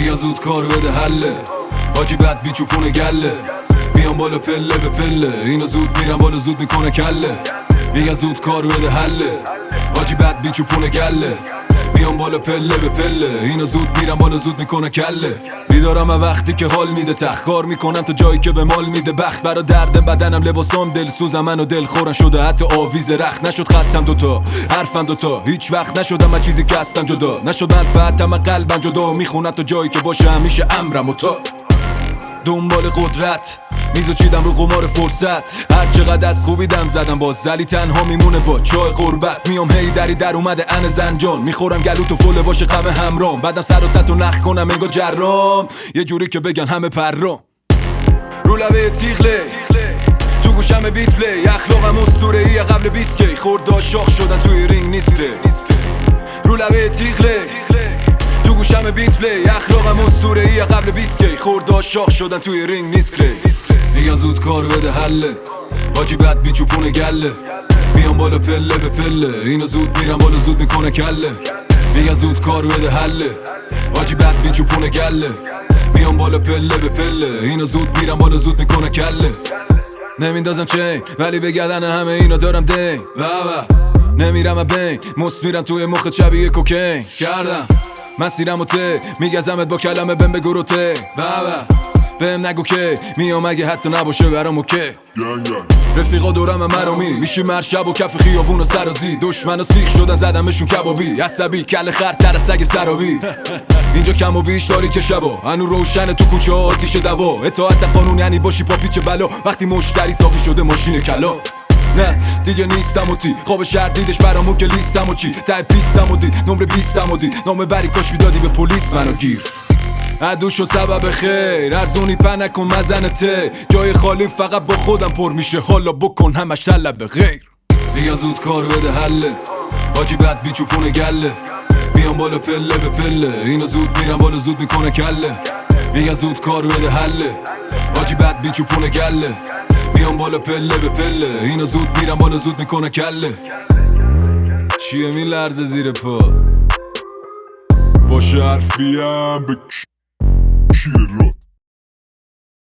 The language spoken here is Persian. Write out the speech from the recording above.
میگن زود کار بده حله، حاجی بد بی چوپونه گله، میان بالا پله به پله، اینو زود میرن بالا زود میکنه کله. میگن زود کار بده حله، حاجی بد بی چوپونه گله، میان بالا پله به پله، اینو زود میرن بالا زود میکنه کله. بیدارم وقتی که حال میده، تخکار میکنم تا جایی که به مال میده، بخت برا درد بدنم، لباسام دلسوزم، منو دل خورم شده حتی آویز رخت. نشد خطم دوتا، حرفم دوتا، هیچ وقت نشدم از چیزی که هستم جدا، نشد منفعتم از قلبم جدا، میخونم تا جایی که باشه همیشه امرم و تا دنبال قدرت میزو چیدم رو قمار فرصت. هر چقدر از خوبی دم زدم باز زلی تنها میمونه با چای قربت. میام هی دری در اومده ان زنجان، میخورم گلو تو فله باشه غم همرام، بعدم سر و تتو نخ کنم انگار جرام، یه جوری که بگن همه پرام. رو لبه تیغله تو گوشم بیت پلی، اخلاقم اسطوره‌ای قبل 20 کی، خوردا شاخ شدن توی رینگ نیست ره. رو لبه تیغله تو گوشم بیت پلی، اخلاقم اسطوره‌ای قبل 20 کی، خوردا شاخ شدن توی رینگ نیست کلی. میگن زود کار بده حله، حاجی بد بی چوپونه گله، میان بالا پله به پله، اینو زود میرن بالا زود میکنه کله. میگن زود کار بده حله، حاجی بد بی چوپونه گله، میان بالا پله به پله، اینو زود میرن بالا زود میکنه کله. نمیندازم چین ولی به گردن همه اینا دارم دین، نمیرم بین مست میرم توی مخت شبیه کوکین کردم مسیرم و ته، میگزمت با کلمه بهم بگو رو ته، بهم نگو که میام اگه حتی نباشه برام اوکی. رفیقا دورم مرامی میشی مرشب و کف خیابون و سرازی، دشمن و سیخ شدن زدمشون کبابی، عصبی کل خر تر سگ سرابی. اینجا کم و بیش داری که شبا هنو روشن تو کوچه ها آتیش دوا، اطاعت قانون یعنی باشی پا پیچ بلا، وقتی مشتری ساقی شده ماشین کلا. نه دیگه نیستم و تی خواب شهر دیدش برامون که لیستم و چی تای پیستم و دید نمره 20م و دید نامه بری کاش میدادی به پلیس منو گیر. عدو شد سبب خیر ارزونی په نکن مزنته، جای خالی فقط با خودم پر میشه، حالا بکن همش طلب غیر. میگن زود کار بده حله، حاجی بد بی چوپونه گله، میان بالا پله به پله، اینو زود میرن بالا زود میکنه کله. میگن زود کار بده حله، حاجی بد بی چوپونه گله، میان بالا پله به پله، اینو زود میرن بالا زود میکنه کله. چیه میلرزه زیر پا باشه حرفیم به کیر را